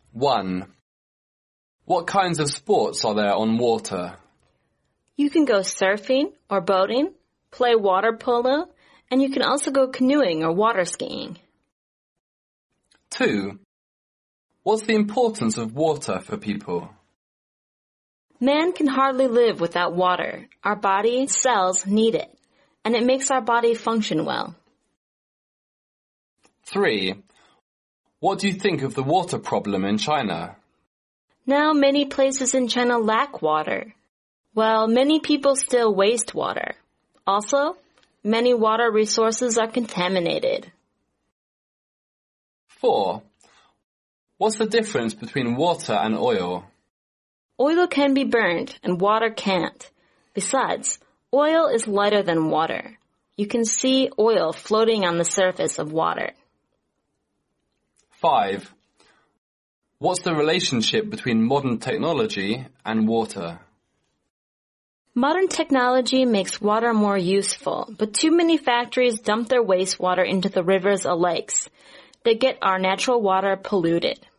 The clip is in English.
1. What kinds of sports are there on water? You can go surfing or boating, play water polo, and you can also go canoeing or water skiing. 2. What's the importance of water for people? Man can hardly live without water. Our body cells need it, and it makes our body function well. 3. What do you think of the water problem in China? Now many places in China lack water. Well, many people still waste water. Also, many water resources are contaminated. 4. What's the difference between water and oil? Oil can be burned and water can't. Besides, oil is lighter than water. You can see oil floating on the surface of water. 5. What's the relationship between modern technology and water? Modern technology makes water more useful, but too many factories dump their wastewater into the rivers or lakes. They get our natural water polluted.